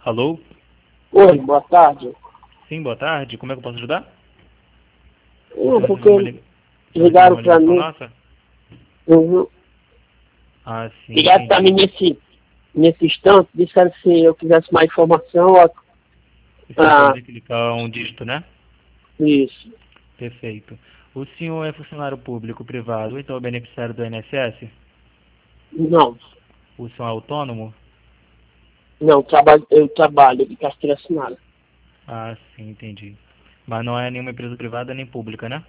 Alô? Oi, boa tarde. Sim, boa tarde. Como é que eu posso ajudar? Não, Você recebeu ligaram uma pra ligação mim, nossa? uhum, Ah, sim, ligaram pra mim entendi. nesse instante, disseram que se eu quisesse mais informação, Você acabou ah, de clicar um dígito, né? isso. Perfeito. O senhor é funcionário público, privado, ou então é beneficiário do INSS? Não, O senhor é autônomo? não, eu trabalho de carteira assinada. Ah, sim, entendi. Mas não é nenhuma empresa privada nem pública, né?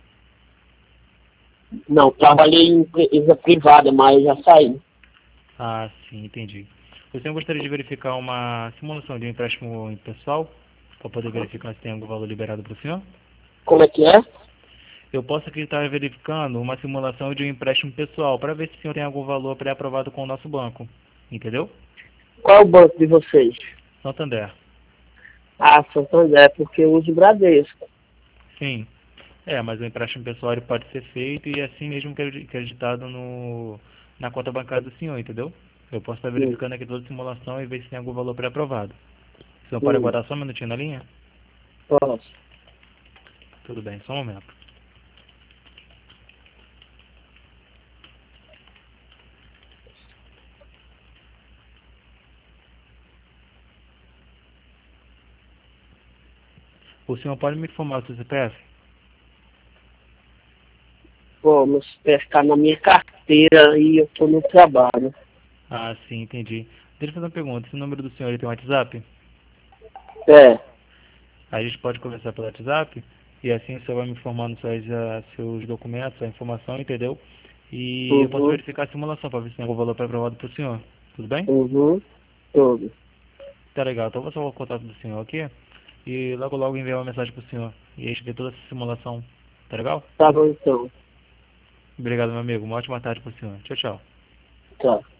Não, trabalhei em empresa privada, mas já saí. Ah, sim, entendi. O senhor gostaria de verificar uma simulação de um empréstimo pessoal? Para poder verificar se tem algum valor liberado para o senhor? Como é que é? Eu posso aqui estar verificando uma simulação de um empréstimo pessoal para ver se o senhor tem algum valor pré-aprovado com o nosso banco. Entendeu? Qual é o banco de vocês? Santander. Ah, Santander, porque eu uso Bradesco. Sim. Mas o empréstimo pessoal ele pode ser feito e assim mesmo acreditado na conta bancária do senhor, entendeu? Eu posso estar Hum, verificando aqui toda a simulação e ver se tem algum valor pré-aprovado. O senhor pode hum, aguardar só um minutinho na linha? posso. Tudo bem, só um momento. O senhor pode me informar o seu CPF? Pô, mas pescar na minha carteira e eu tô no trabalho. Ah, sim, entendi. Deixa eu fazer uma pergunta. Esse número do senhor ele tem WhatsApp? É, A gente pode conversar pelo WhatsApp e assim você vai me informando seus documentos, sua informação, entendeu? E eu posso uhum, verificar a simulação para ver se tem algum valor pré-aprovado para o senhor. Tudo bem? uhum, tudo. Tá legal. Então eu vou salvar o contato do senhor aqui e logo logo enviar uma mensagem para o senhor. E a gente vê toda essa simulação. Tá legal? Tá bom então. Obrigado, meu amigo. Uma ótima tarde para o senhor. Tchau, tchau. Tá.